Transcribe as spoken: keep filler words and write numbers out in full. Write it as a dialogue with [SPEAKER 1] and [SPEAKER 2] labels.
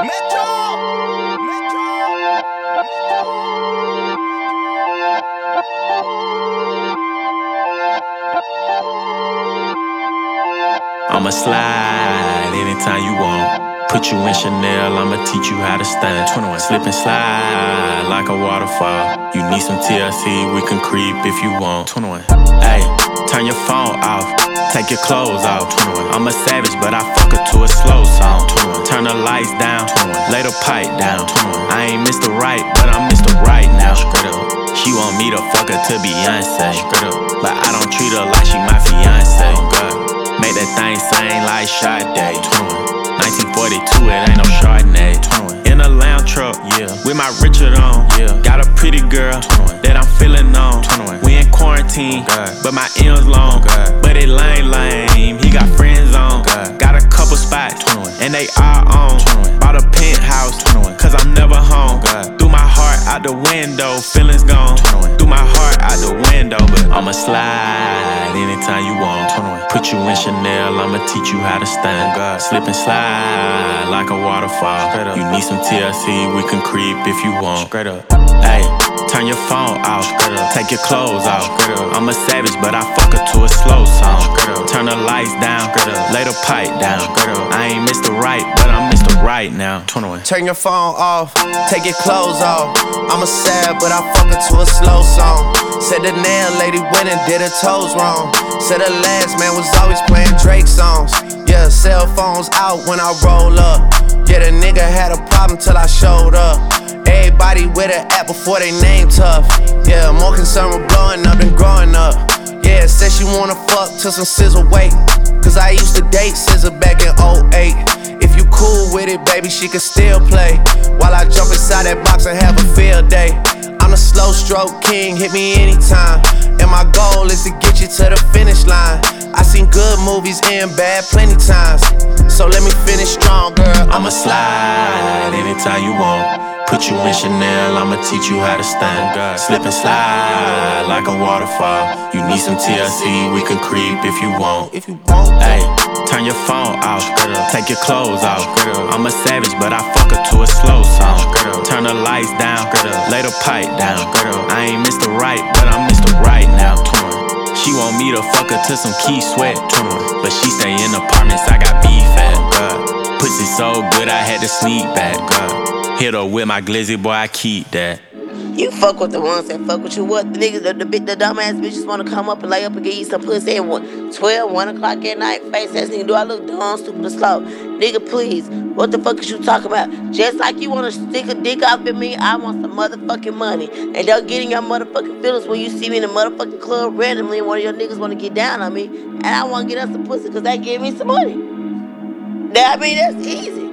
[SPEAKER 1] Metro! Metro!
[SPEAKER 2] I'ma slide anytime you want. Put you in Chanel, I'ma teach you how to stand. twenty-one. Slip and slide like a waterfall. You need some T L C, we can creep if you want. twenty-one. Hey, turn your phone off, take your clothes off. twenty-one. I'm a savage, but I fuck her to a slow song. twenty-one. Turn the lights down, twenty-one. Lay the pipe down. twenty-one. I ain't Mister Right, but I'm Mister Right now. Straight up. She want me to fuck her to Beyonce. Straight up. But I don't treat her like she my fiance. God. Make that thing sing like Sade. nineteen forty-two, it ain't no Chardonnay. In a lounge truck, yeah, with my Richard on. Yeah. Got a pretty girl that I'm feeling on. We in quarantine, but my M's long. But it lame lame, he got friends on. Got a couple spots, and they all on. Bought a penthouse, cause I'm never home. Threw my heart out the window, feelings gone. Threw my heart out the window, but I'ma slide anytime you want. Put you in Chanel, I'ma teach you how to stand. Slip and slide like a waterfall. You need some T L C, we can creep if you want. Straight up. Hey, turn your phone off, take your clothes off. I'm a savage, but I fuck her to a slow song. Turn the lights down, lay the pipe down. I ain't Mister Right, but I'm Mister Right now. twenty-one.
[SPEAKER 1] Turn your phone off, take your clothes off. I'm a sad, but I fuck her to a slow song. Said the nail lady went and did her toes wrong. Said the last man was always playing Drake songs. Yeah, cell phones out when I roll up. Yeah, the nigga had a problem till I showed up. Everybody with an app before they name tough. Yeah, more concerned with blowing up than growing up. Yeah, said she wanna fuck till some scissor wait. Cause I used to date scissor back in oh eight. If you cool with it, baby, she can still play. While I jump inside that box and have a field day. I'm the slow stroke king, hit me anytime. And my goal is to get you to the finish line. I seen good movies and bad plenty times. So let me finish strong, girl.
[SPEAKER 2] I'ma slide anytime you want. Put you in Chanel, I'ma teach you how to stand. Slip and slide like a waterfall. You need some T L C, we can creep if you want.
[SPEAKER 1] If you want,
[SPEAKER 2] hey, turn your phone off, take your clothes off. I'm a savage, but I fuck her to a slow song. Turn the lights down, lay the pipe down. I ain't Mister Right, but I'm Mister Right now. She want me to fuck her to some Key Sweat, but she stay in apartments, I got beef at. Pussy so good, I had to sneak back. Hit her with my glizzy, boy, I keep that.
[SPEAKER 3] You fuck with the ones that fuck with you. What the niggas, the, the, the dumbass bitches wanna come up and lay up and give you some pussy at one, twelve, one o'clock at night. Face ass nigga, do I look dumb, stupid, or slow? Nigga, please, what the fuck is you talking about? Just like you wanna stick a dick off at me, I want some motherfucking money. And don't get in your motherfucking feelings when you see me in the motherfucking club randomly and one of your niggas wanna get down on me. And I wanna get us some pussy cause they give me some money. That, I mean, that's easy.